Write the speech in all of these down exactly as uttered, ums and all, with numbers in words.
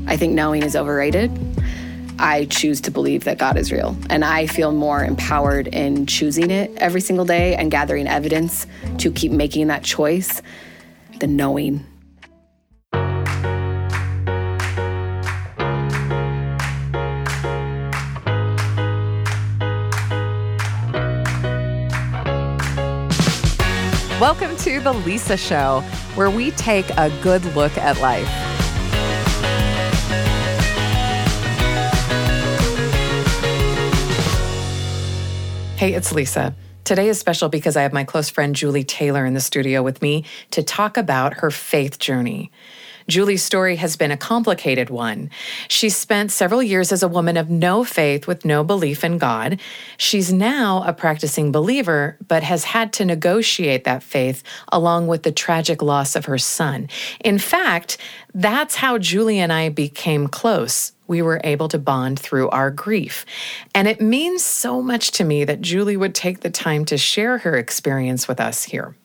I think knowing is overrated. I choose to believe that God is real, and I feel more empowered in choosing it every single day and gathering evidence to keep making that choice than knowing. Welcome to The Lisa Show, where we take a good look at life. Hey, it's Lisa. Today is special because I have my close friend Julie Taylor in the studio with me to talk about her faith journey. Julie's story has been a complicated one. She spent several years as a woman of no faith with no belief in God. She's now a practicing believer, but has had to negotiate that faith along with the tragic loss of her son. In fact, that's how Julie and I became close. We were able to bond through our grief. And it means so much to me that Julie would take the time to share her experience with us here.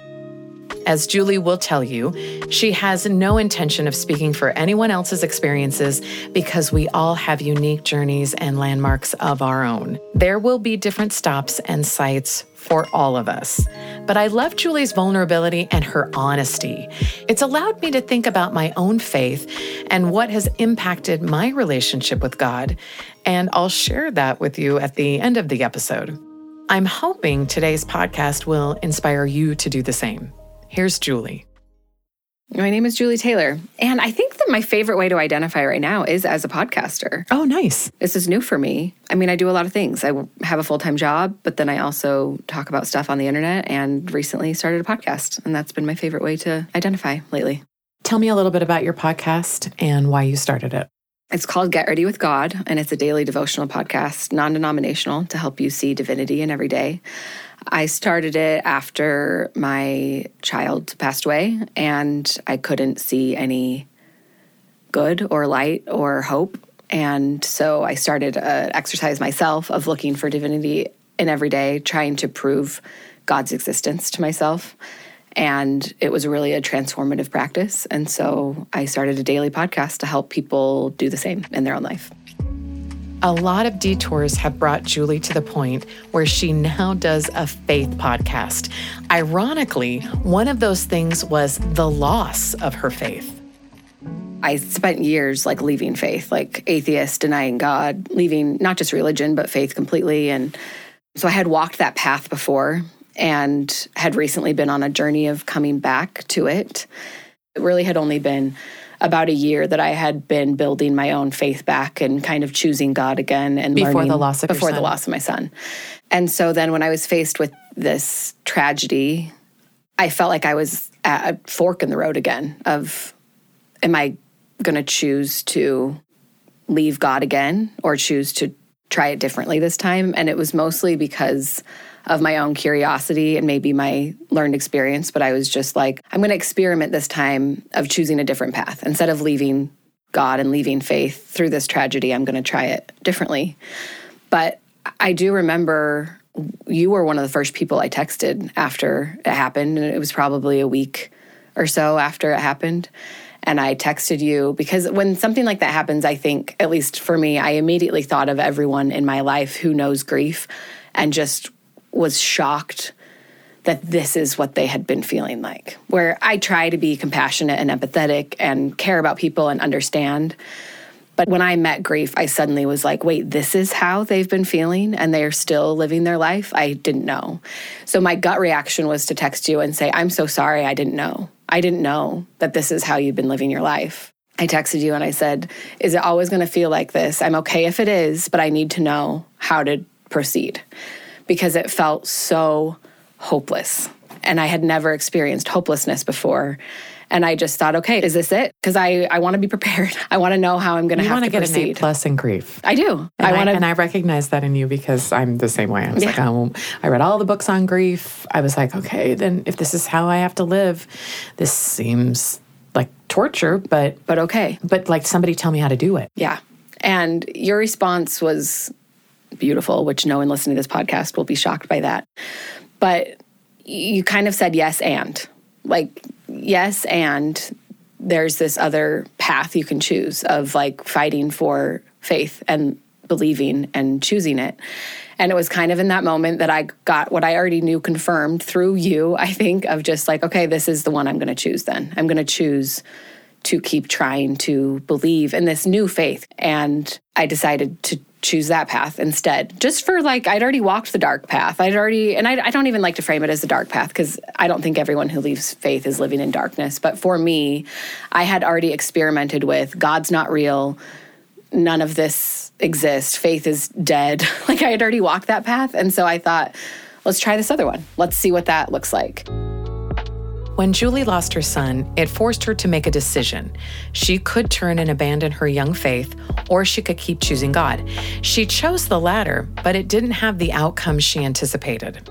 As Julie will tell you, she has no intention of speaking for anyone else's experiences because we all have unique journeys and landmarks of our own. There will be different stops and sites for all of us. But I love Julie's vulnerability and her honesty. It's allowed me to think about my own faith and what has impacted my relationship with God. And I'll share that with you at the end of the episode. I'm hoping today's podcast will inspire you to do the same. Here's Julie. My name is Julie Taylor, and I think that my favorite way to identify right now is as a podcaster. Oh, nice. This is new for me. I mean, I do a lot of things. I have a full-time job, but then I also talk about stuff on the internet and recently started a podcast, and that's been my favorite way to identify lately. Tell me a little bit about your podcast and why you started it. It's called Get Ready with God, and it's a daily devotional podcast, non-denominational, to help you see divinity in every day. I started it after my child passed away, and I couldn't see any good or light or hope. And so I started an exercise myself of looking for divinity in every day, trying to prove God's existence to myself. And it was really a transformative practice. And so I started a daily podcast to help people do the same in their own life. A lot of detours have brought Julie to the point where she now does a faith podcast. Ironically, one of those things was the loss of her faith. I spent years like leaving faith, like atheist, denying God, leaving not just religion, but faith completely. And so I had walked that path before and had recently been on a journey of coming back to it. It really had only been about a year that I had been building my own faith back and kind of choosing God again and before learning the loss of before your son. the loss of my son. And so then when I was faced with this tragedy, I felt like I was at a fork in the road again of, am I going to choose to leave God again or choose to try it differently this time? And it was mostly because of my own curiosity and maybe my learned experience, but I was just like, I'm going to experiment this time of choosing a different path. Instead of leaving God and leaving faith through this tragedy, I'm going to try it differently. But I do remember you were one of the first people I texted after it happened, and it was probably a week or so after it happened. And I texted you because when something like that happens, I think, at least for me, I immediately thought of everyone in my life who knows grief and just was shocked that this is what they had been feeling like, where I try to be compassionate and empathetic and care about people and understand. But when I met grief, I suddenly was like, wait, this is how they've been feeling and they're still living their life? I didn't know. So my gut reaction was to text you and say, I'm so sorry, I didn't know. I didn't know that this is how you've been living your life. I texted you and I said, is it always going to feel like this? I'm okay if it is, but I need to know how to proceed. Because it felt so hopeless. And I had never experienced hopelessness before. And I just thought, okay, is this it? Because I, I want to be prepared. I want to know how I'm going to have to proceed. You want to get an A plus in grief. I do. And I want to, and I recognize that in you because I'm the same way. I was Yeah. like, oh, I read all the books on grief. I was like, okay, then if this is how I have to live, this seems like torture, but but okay. but like somebody tell me how to do it. Yeah. And your response was beautiful, which no one listening to this podcast will be shocked by that. But you kind of said yes and. Like, yes and there's this other path you can choose of like fighting for faith and believing and choosing it. And it was kind of in that moment that I got what I already knew confirmed through you, I think, of just like, okay, this is the one I'm going to choose then. I'm going to choose to keep trying to believe in this new faith. And I decided to choose that path instead, just for like, I'd already walked the dark path. I'd already, and I, I don't even like to frame it as the dark path because I don't think everyone who leaves faith is living in darkness. But for me, I had already experimented with God's not real. None of this exists. Faith is dead. Like I had already walked that path. And so I thought, let's try this other one. Let's see what that looks like. When Julie lost her son, it forced her to make a decision. She could turn and abandon her young faith, or she could keep choosing God. She chose the latter, but it didn't have the outcome she anticipated.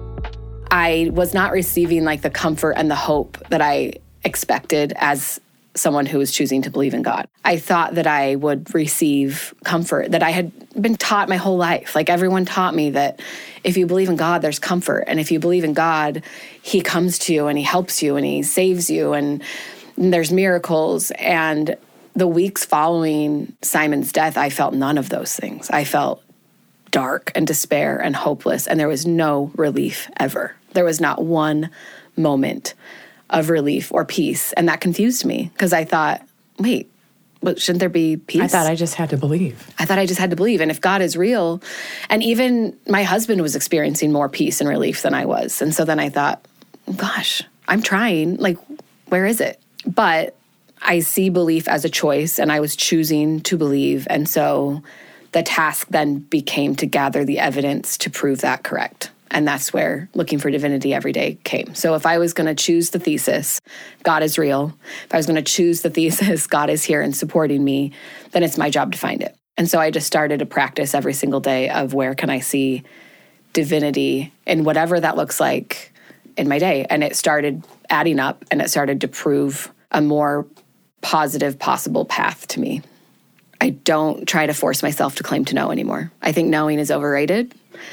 I was not receiving like the comfort and the hope that I expected as someone who was choosing to believe in God. I thought that I would receive comfort that I had been taught my whole life. Like everyone taught me that if you believe in God, there's comfort. And if you believe in God, he comes to you and he helps you and he saves you and there's miracles. And the weeks following Simon's death, I felt none of those things. I felt dark and despair and hopeless. And there was no relief ever. There was not one moment of relief or peace. And that confused me because I thought, wait, but shouldn't there be peace? I thought I just had to believe. I thought I just had to believe. And if God is real, and even my husband was experiencing more peace and relief than I was. And so then I thought, gosh, I'm trying. Like, where is it? But I see belief as a choice, and I was choosing to believe. And so the task then became to gather the evidence to prove that correct. And that's where looking for divinity every day came. So if I was going to choose the thesis, God is real, if I was going to choose the thesis, God is here and supporting me, then it's my job to find it. And so I just started a practice every single day of where can I see divinity in whatever that looks like in my day. And it started adding up, and it started to prove a more positive possible path to me. I don't try to force myself to claim to know anymore. I think knowing is overrated.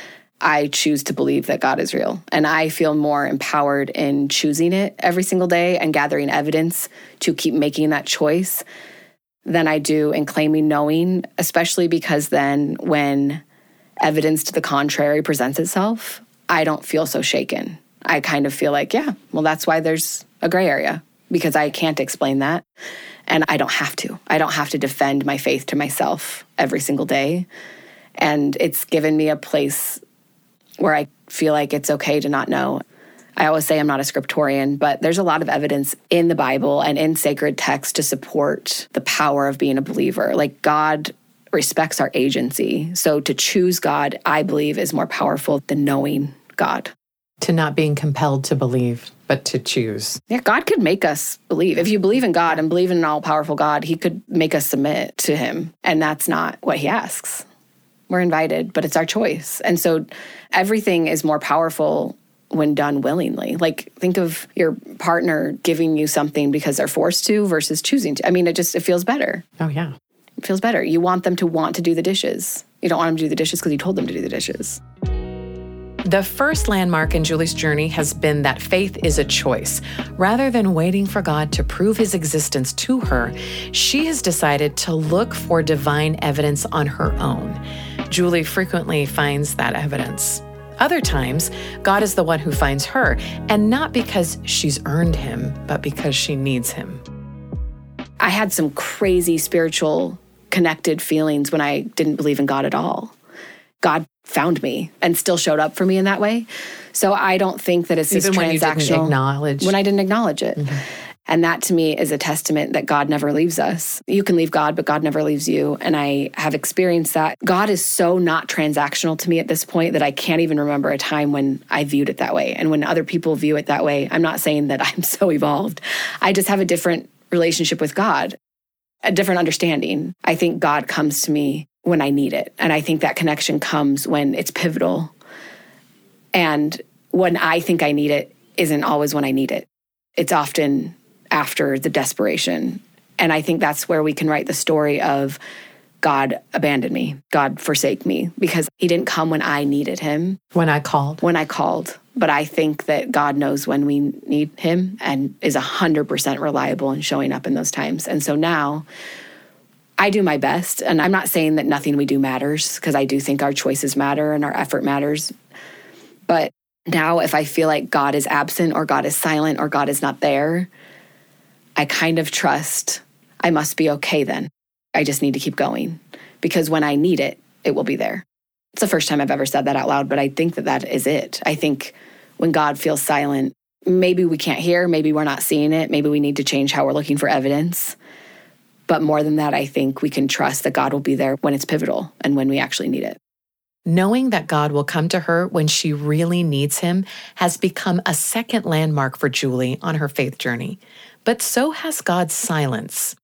I choose to believe that God is real. And I feel more empowered in choosing it every single day and gathering evidence to keep making that choice than I do in claiming knowing, especially because then when evidence to the contrary presents itself, I don't feel so shaken. I kind of feel like, yeah, well, that's why there's a gray area, because I can't explain that. And I don't have to. I don't have to defend my faith to myself every single day. And it's given me a place where I feel like it's okay to not know. I always say I'm not a scriptorian, but there's a lot of evidence in the Bible and in sacred text to support the power of being a believer. Like God respects our agency. So to choose God, I believe, is more powerful than knowing God. To not being compelled to believe, but to choose. Yeah, God could make us believe. If you believe in God and believe in an all-powerful God, he could make us submit to him. And that's not what he asks. We're invited, but it's our choice. And so everything is more powerful when done willingly. Like, think of your partner giving you something because they're forced to versus choosing to. I mean, it just, it feels better. Oh, yeah. It feels better. You want them to want to do the dishes. You don't want them to do the dishes because you told them to do the dishes. The first landmark in Julie's journey has been that faith is a choice. Rather than waiting for God to prove his existence to her, she has decided to look for divine evidence on her own. Julie frequently finds that evidence. Other times, God is the one who finds her, and not because she's earned him, but because she needs him. I had some crazy spiritual connected feelings when I didn't believe in God at all. God found me and still showed up for me in that way. So I don't think that it's Even this when transactional. You didn't acknowledge. When I didn't acknowledge it. Mm-hmm. And that to me is a testament that God never leaves us. You can leave God, but God never leaves you. And I have experienced that. God is so not transactional to me at this point that I can't even remember a time when I viewed it that way. And when other people view it that way, I'm not saying that I'm so evolved. I just have a different relationship with God, a different understanding. I think God comes to me when I need it. And I think that connection comes when it's pivotal. And when I think I need it isn't always when I need it. It's often after the desperation. And I think that's where we can write the story of God abandoned me, God forsake me, because he didn't come when I needed him. When I called. When I called. But I think that God knows when we need him and is one hundred percent reliable in showing up in those times. And so now I do my best. And I'm not saying that nothing we do matters, because I do think our choices matter and our effort matters. But now if I feel like God is absent or God is silent or God is not there, I kind of trust I must be okay then. I just need to keep going, because when I need it, it will be there. It's the first time I've ever said that out loud, but I think that that is it. I think when God feels silent, maybe we can't hear, maybe we're not seeing it, maybe we need to change how we're looking for evidence. But more than that, I think we can trust that God will be there when it's pivotal and when we actually need it. Knowing that God will come to her when she really needs him has become a second landmark for Julie on her faith journey. But so has God's silence.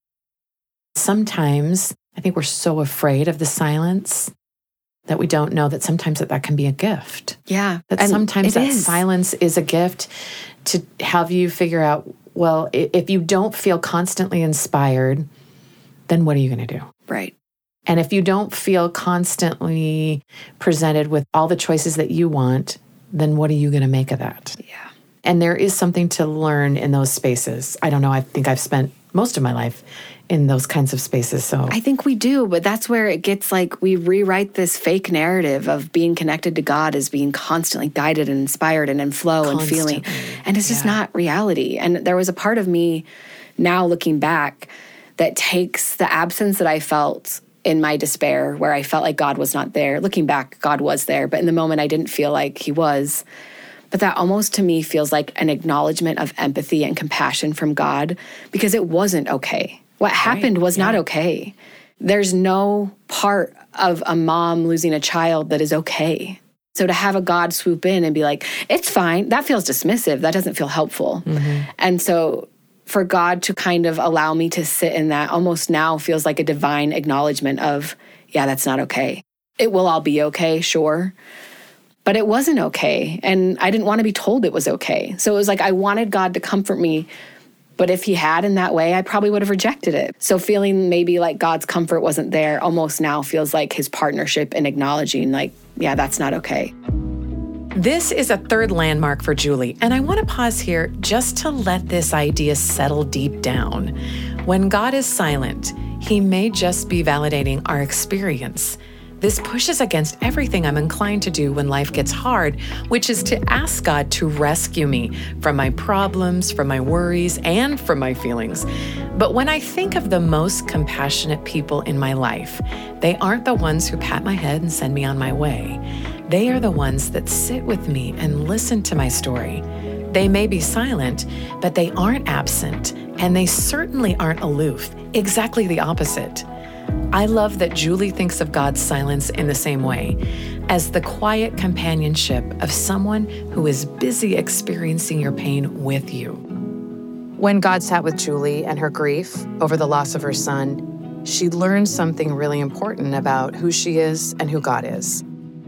Sometimes I think we're so afraid of the silence that we don't know that sometimes that, that can be a gift. Yeah. That sometimes that is. silence is a gift to have you figure out, well, if you don't feel constantly inspired, then what are you going to do? Right. And if you don't feel constantly presented with all the choices that you want, then what are you going to make of that? Yeah. And there is something to learn in those spaces. I don't know. I think I've spent most of my life in those kinds of spaces. So I think we do, but that's where it gets like we rewrite this fake narrative of being connected to God as being constantly guided and inspired and in flow constantly. and feeling. And it's just yeah. not reality. And there was a part of me now looking back that takes the absence that I felt in my despair, where I felt like God was not there. Looking back, God was there, but in the moment I didn't feel like he was. But that almost to me feels like an acknowledgement of empathy and compassion from God, because it wasn't okay. What happened right. was yeah. not okay. There's no part of a mom losing a child that is okay. So to have a God swoop in and be like, it's fine, that feels dismissive. That doesn't feel helpful. Mm-hmm. And so for God to kind of allow me to sit in that almost now feels like a divine acknowledgement of, yeah, that's not okay. It will all be okay, sure. But it wasn't okay. And I didn't want to be told it was okay. So it was like I wanted God to comfort me. But if he had in that way, I probably would have rejected it. So feeling maybe like God's comfort wasn't there almost now feels like his partnership in acknowledging like, yeah, that's not okay. This is a third landmark for Julie, and I want to pause here just to let this idea settle deep down. When God is silent, he may just be validating our experience. This pushes against everything I'm inclined to do when life gets hard, which is to ask God to rescue me from my problems, from my worries, and from my feelings. But when I think of the most compassionate people in my life, they aren't the ones who pat my head and send me on my way. They are the ones that sit with me and listen to my story. They may be silent, but they aren't absent, and they certainly aren't aloof. Exactly the opposite. I love that Julie thinks of God's silence in the same way, as the quiet companionship of someone who is busy experiencing your pain with you. When God sat with Julie and her grief over the loss of her son, she learned something really important about who she is and who God is.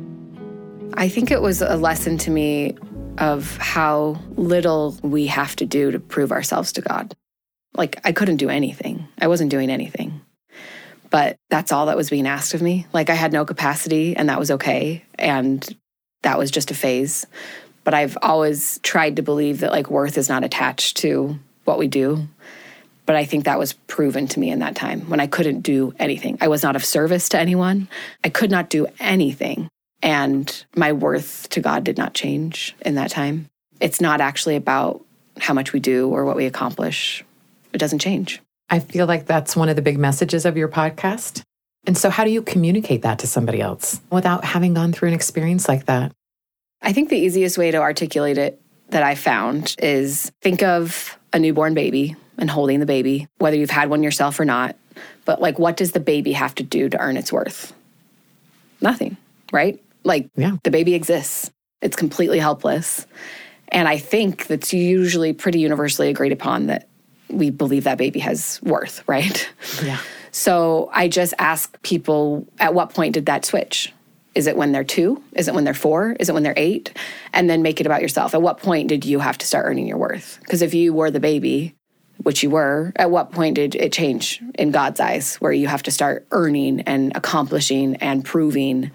I think it was a lesson to me of how little we have to do to prove ourselves to God. Like, I couldn't do anything. I wasn't doing anything. But that's all that was being asked of me. Like, I had no capacity, and that was okay. And that was just a phase. But I've always tried to believe that, like, worth is not attached to what we do. But I think that was proven to me in that time when I couldn't do anything. I was not of service to anyone. I could not do anything. And my worth to God did not change in that time. It's not actually about how much we do or what we accomplish. It doesn't change. I feel like that's one of the big messages of your podcast. And so how do you communicate that to somebody else without having gone through an experience like that? I think the easiest way to articulate it that I found is think of a newborn baby and holding the baby, whether you've had one yourself or not. But like, what does the baby have to do to earn its worth? Nothing, right? Like, yeah. The baby exists. It's completely helpless. And I think that's usually pretty universally agreed upon that we believe that baby has worth, right? Yeah. So I just ask people, at what point did that switch? Is it when they're two? Is it when they're four? Is it when they're eight? And then make it about yourself. At what point did you have to start earning your worth? Because if you were the baby, which you were, at what point did it change in God's eyes, where you have to start earning and accomplishing and proving?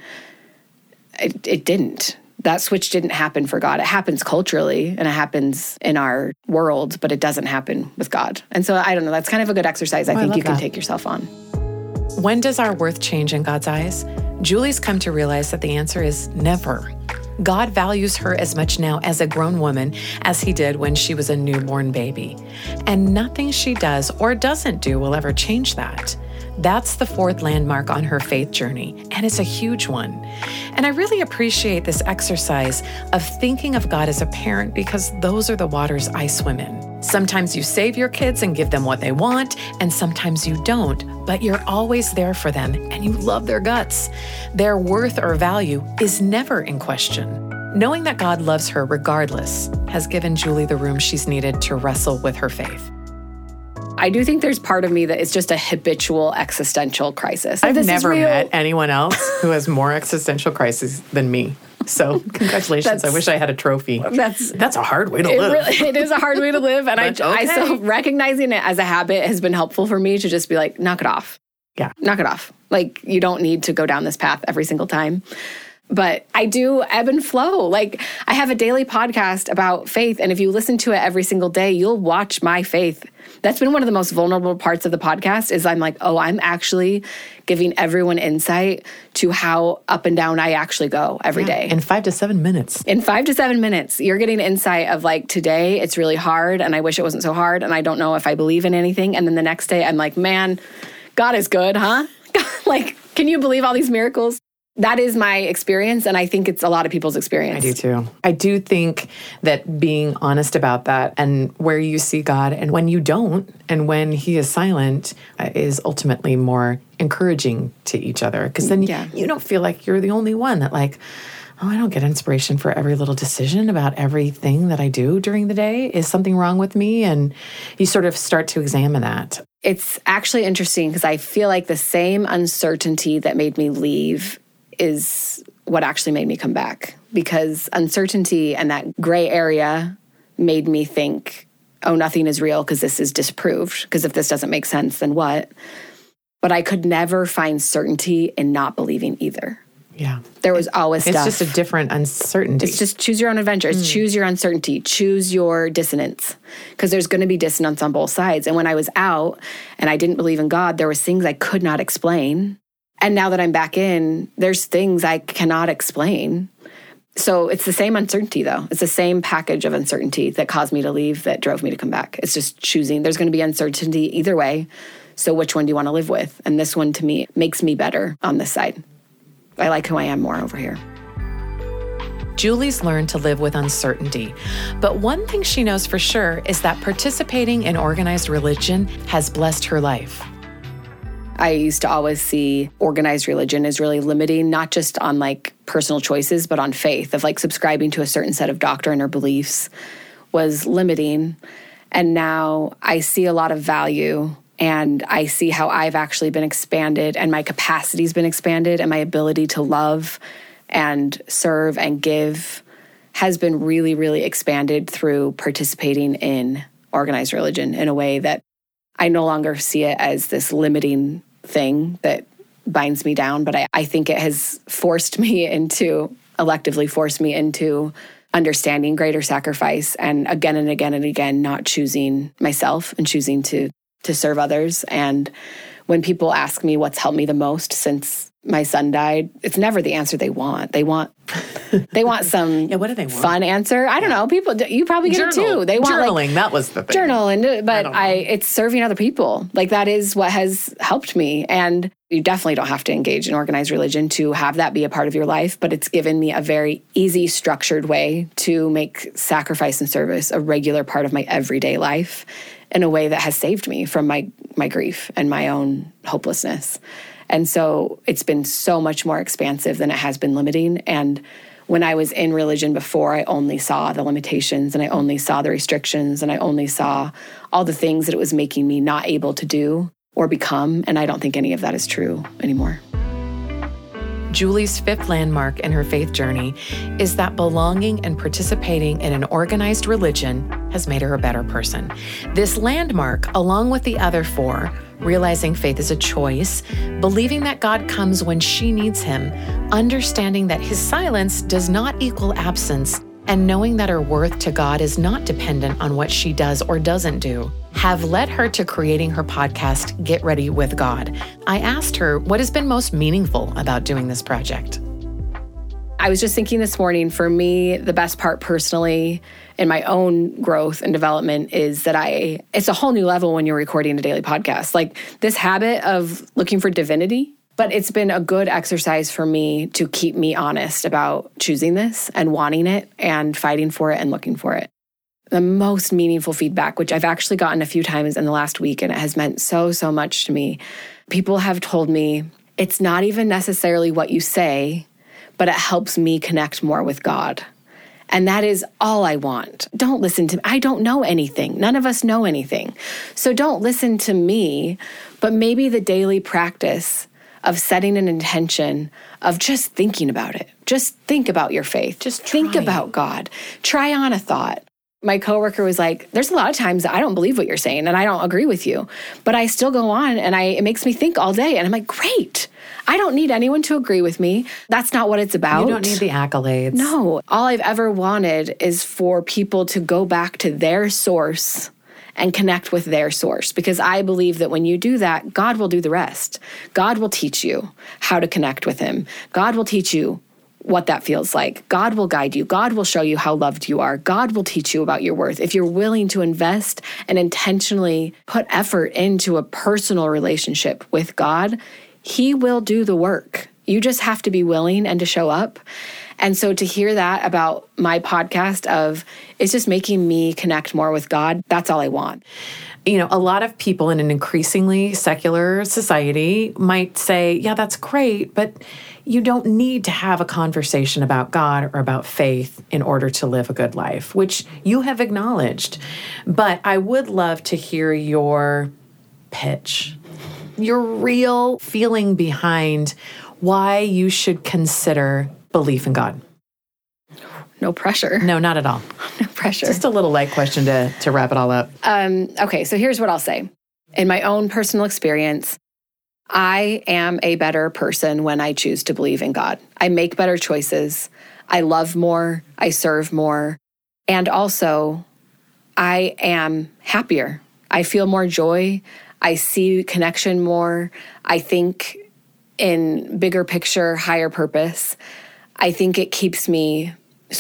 It, it didn't. That switch didn't happen for God. It happens culturally and it happens in our world, but it doesn't happen with God. And so I don't know, that's kind of a good exercise I oh, think I you can that. take yourself on. When does our worth change in God's eyes? Julie's come to realize that the answer is never. God values her as much now as a grown woman as he did when she was a newborn baby. And nothing she does or doesn't do will ever change that. That's the fourth landmark on her faith journey, and it's a huge one. And I really appreciate this exercise of thinking of God as a parent because those are the waters I swim in. Sometimes you save your kids and give them what they want, and sometimes you don't, but you're always there for them and you love their guts. Their worth or value is never in question. Knowing that God loves her regardless has given Julie the room she's needed to wrestle with her faith. I do think there's part of me that is just a habitual existential crisis. I've This is never real. met anyone else who has more existential crises than me. So congratulations. I wish I had a trophy. That's That's a hard way to it live. Really, it is a hard way to live. And I, But I okay. so recognizing it as a habit has been helpful for me to just be like, knock it off. Yeah. Knock it off. Like, you don't need to go down this path every single time. But I do ebb and flow. Like, I have a daily podcast about faith. And if you listen to it every single day, you'll watch my faith. That's been one of the most vulnerable parts of the podcast is I'm like, oh, I'm actually giving everyone insight to how up and down I actually go every Yeah, day. in five to seven minutes. In five to seven minutes, you're getting insight of like, today it's really hard and I wish it wasn't so hard and I don't know if I believe in anything. And then the next day I'm like, man, God is good, huh? Like, can you believe all these miracles? That is my experience, and I think it's a lot of people's experience. I do too. I do think that being honest about that and where you see God and when you don't and when he is silent uh, is ultimately more encouraging to each other. Because then Yeah. you, you don't feel like you're the only one that like, oh, I don't get inspiration for every little decision about everything that I do during the day. Is something wrong with me? And you sort of start to examine that. It's actually interesting because I feel like the same uncertainty that made me leave is what actually made me come back, because uncertainty and that gray area made me think, oh, nothing is real because this is disproved. Because if this doesn't make sense, then what? But I could never find certainty in not believing either. Yeah. There was always It's stuff. just a different uncertainty. It's just choose your own adventure. It's choose your uncertainty. Choose your dissonance. Because there's going to be dissonance on both sides. And when I was out and I didn't believe in God, there was things I could not explain. And now that I'm back in, there's things I cannot explain. So it's the same uncertainty, though. It's the same package of uncertainty that caused me to leave, that drove me to come back. It's just choosing. There's going to be uncertainty either way. So which one do you want to live with? And this one, to me, makes me better on this side. I like who I am more over here. Julie's learned to live with uncertainty. But one thing she knows for sure is that participating in organized religion has blessed her life. I used to always see organized religion as really limiting, not just on like personal choices, but on faith, of like subscribing to a certain set of doctrine or beliefs was limiting. And now I see a lot of value, and I see how I've actually been expanded and my capacity's been expanded, and my ability to love and serve and give has been really, really expanded through participating in organized religion in a way that I no longer see it as this limiting thing that binds me down, but I, I think it has forced me into, electively forced me into understanding greater sacrifice, and again and again and again, not choosing myself and choosing to to serve others. And when people ask me what's helped me the most since my son died, it's never the answer they want. They want they want some Yeah, what do they want? fun answer. I don't know. People, you probably get Journal. it too. They want Journaling, like, that was the thing. journal, and but don't I, know. it's serving other people. Like, that is what has helped me. And you definitely don't have to engage in organized religion to have that be a part of your life, but it's given me a very easy, structured way to make sacrifice and service a regular part of my everyday life in a way that has saved me from my my grief and my own hopelessness. And so it's been so much more expansive than it has been limiting. And when I was in religion before, I only saw the limitations, and I only saw the restrictions, and I only saw all the things that it was making me not able to do or become. And I don't think any of that is true anymore. Julie's fifth landmark in her faith journey is that belonging and participating in an organized religion has made her a better person. This landmark, along with the other four, realizing faith is a choice, believing that God comes when she needs him, understanding that his silence does not equal absence, and knowing that her worth to God is not dependent on what she does or doesn't do, have led her to creating her podcast, Get Ready with God. I asked her what has been most meaningful about doing this project. I was just thinking this morning, for me, the best part personally in my own growth and development is that I, it's a whole new level when you're recording a daily podcast. Like this habit of looking for divinity, but it's been a good exercise for me to keep me honest about choosing this and wanting it and fighting for it and looking for it. The most meaningful feedback, which I've actually gotten a few times in the last week, and it has meant so, so much to me. People have told me it's not even necessarily what you say, but it helps me connect more with God. And that is all I want. Don't listen to me. I don't know anything. None of us know anything. So don't listen to me, but maybe the daily practice of setting an intention of just thinking about it. Just think about your faith. Just think about God. Try on a thought. My coworker was like, there's a lot of times that I don't believe what you're saying and I don't agree with you, but I still go on and I it makes me think all day. And I'm like, great. I don't need anyone to agree with me. That's not what it's about. You don't need the accolades. No. All I've ever wanted is for people to go back to their source and connect with their source, because I believe that when you do that, God will do the rest. God will teach you how to connect with him. God will teach you what that feels like. God will guide you. God will show you how loved you are. God will teach you about your worth. If you're willing to invest and intentionally put effort into a personal relationship with God, he will do the work. You just have to be willing and to show up. And so to hear that about my podcast of, it's just making me connect more with God, that's all I want. You know, a lot of people in an increasingly secular society might say, yeah, that's great, but you don't need to have a conversation about God or about faith in order to live a good life, which you have acknowledged. But I would love to hear your pitch, your real feeling behind why you should consider belief in God. No pressure. No, not at all. No pressure. Just a little light question to, to wrap it all up. Um, okay, so here's what I'll say. In my own personal experience, I am a better person when I choose to believe in God. I make better choices. I love more. I serve more. And also, I am happier. I feel more joy. I see connection more. I think in bigger picture, higher purpose. I think it keeps me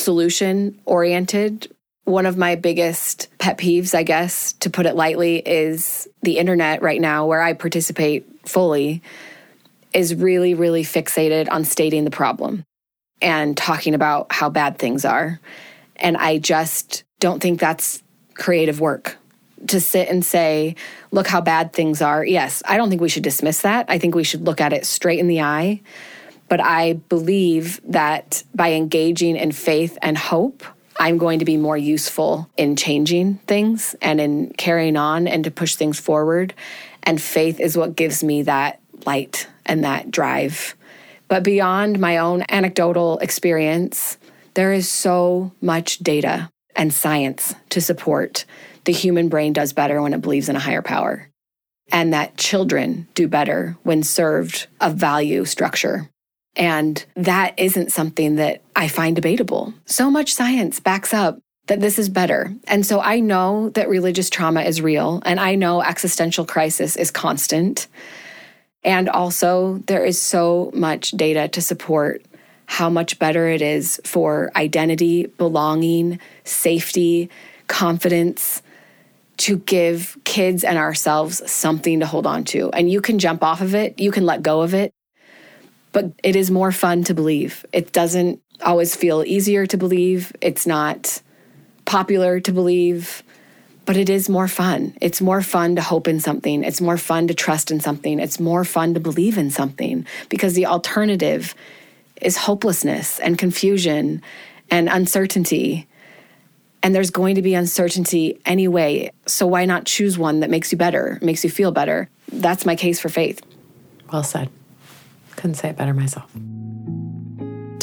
solution-oriented. One of my biggest pet peeves, I guess, to put it lightly, is the internet right now, where I participate fully, is really, really fixated on stating the problem and talking about how bad things are. And I just don't think that's creative work. To sit and say, look how bad things are. Yes, I don't think we should dismiss that. I think we should look at it straight in the eye. But I believe that by engaging in faith and hope, I'm going to be more useful in changing things and in carrying on and to push things forward. And faith is what gives me that light and that drive. But beyond my own anecdotal experience, there is so much data and science to support the human brain does better when it believes in a higher power, and that children do better when served a value structure. And that isn't something that I find debatable. So much science backs up that this is better. And so I know that religious trauma is real, and I know existential crisis is constant. And also, there is so much data to support how much better it is for identity, belonging, safety, confidence, to give kids and ourselves something to hold on to. And you can jump off of it, you can let go of it, but it is more fun to believe. It doesn't always feel easier to believe. It's not popular to believe, but it is more fun. It's more fun to hope in something. It's more fun to trust in something. It's more fun to believe in something, because the alternative is hopelessness and confusion and uncertainty. And there's going to be uncertainty anyway. So why not choose one that makes you better, makes you feel better? That's my case for faith. Well said. Couldn't say it better myself.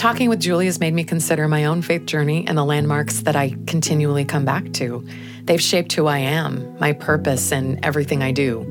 Talking with Julie has made me consider my own faith journey and the landmarks that I continually come back to. They've shaped who I am, my purpose, and everything I do.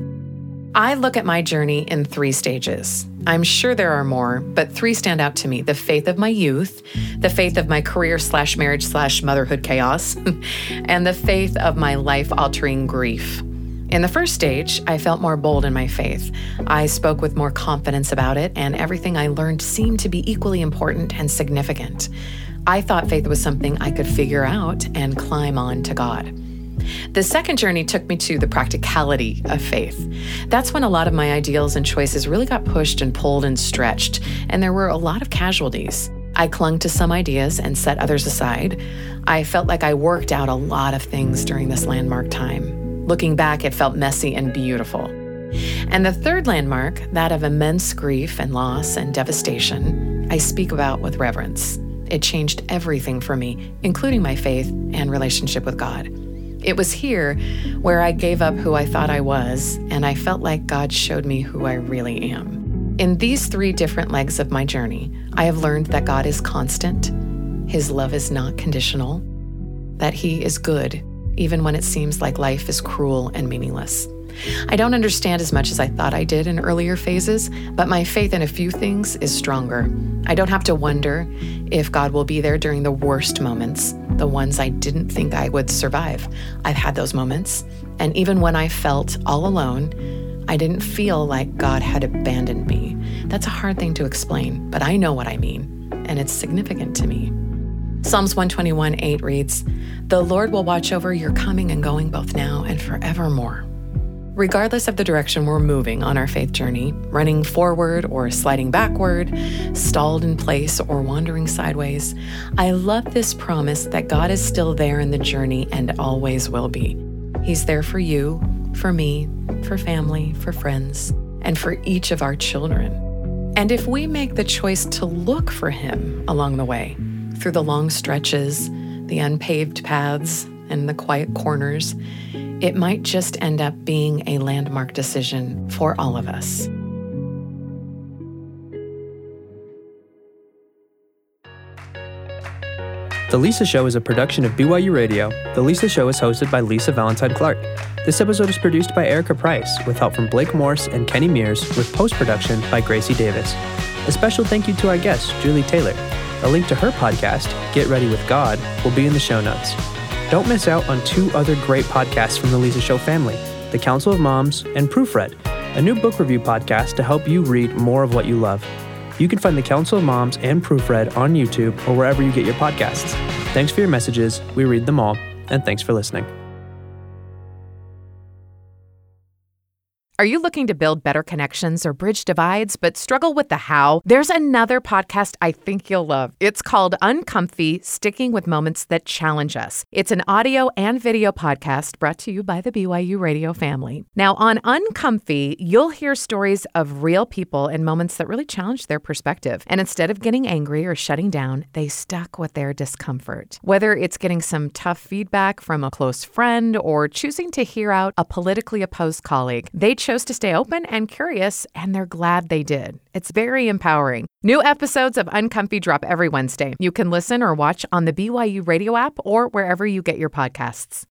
I look at my journey in three stages. I'm sure there are more, but three stand out to me: the faith of my youth, the faith of my career slash marriage slash motherhood chaos, and the faith of my life-altering grief. In the first stage, I felt more bold in my faith. I spoke with more confidence about it, and everything I learned seemed to be equally important and significant. I thought faith was something I could figure out and climb on to God. The second journey took me to the practicality of faith. That's when a lot of my ideals and choices really got pushed and pulled and stretched, and there were a lot of casualties. I clung to some ideas and set others aside. I felt like I worked out a lot of things during this landmark time. Looking back, it felt messy and beautiful. And the third landmark, that of immense grief and loss and devastation, I speak about with reverence. It changed everything for me, including my faith and relationship with God. It was here where I gave up who I thought I was, and I felt like God showed me who I really am. In these three different legs of my journey, I have learned that God is constant, His love is not conditional, that He is good, even when it seems like life is cruel and meaningless. I don't understand as much as I thought I did in earlier phases, but my faith in a few things is stronger. I don't have to wonder if God will be there during the worst moments, the ones I didn't think I would survive. I've had those moments, and even when I felt all alone, I didn't feel like God had abandoned me. That's a hard thing to explain, but I know what I mean, and it's significant to me. Psalms one twenty-one eight reads, "The Lord will watch over your coming and going both now and forevermore." Regardless of the direction we're moving on our faith journey, running forward or sliding backward, stalled in place or wandering sideways, I love this promise that God is still there in the journey and always will be. He's there for you, for me, for family, for friends, and for each of our children. And if we make the choice to look for Him along the way, through the long stretches, the unpaved paths, and the quiet corners, it might just end up being a landmark decision for all of us. The Lisa Show is a production of B Y U Radio. The Lisa Show is hosted by Lisa Valentine Clark. This episode is produced by Erica Price, with help from Blake Morse and Kenny Mears, with post-production by Gracie Davis. A special thank you to our guest, Julie Taylor. A link to her podcast, Get Ready with God, will be in the show notes. Don't miss out on two other great podcasts from the Lisa Show family, The Council of Moms and Proofread, a new book review podcast to help you read more of what you love. You can find The Council of Moms and Proofread on YouTube or wherever you get your podcasts. Thanks for your messages. We read them all, and thanks for listening. Are you looking to build better connections or bridge divides but struggle with the how? There's another podcast I think you'll love. It's called Uncomfy, Sticking with Moments That Challenge Us. It's an audio and video podcast brought to you by the B Y U Radio family. Now, on Uncomfy, you'll hear stories of real people and moments that really challenge their perspective. And instead of getting angry or shutting down, they stuck with their discomfort. Whether it's getting some tough feedback from a close friend or choosing to hear out a politically opposed colleague, they chose to stay open and curious, and they're glad they did. It's very empowering. New episodes of Uncomfy drop every Wednesday. You can listen or watch on the B Y U Radio app or wherever you get your podcasts.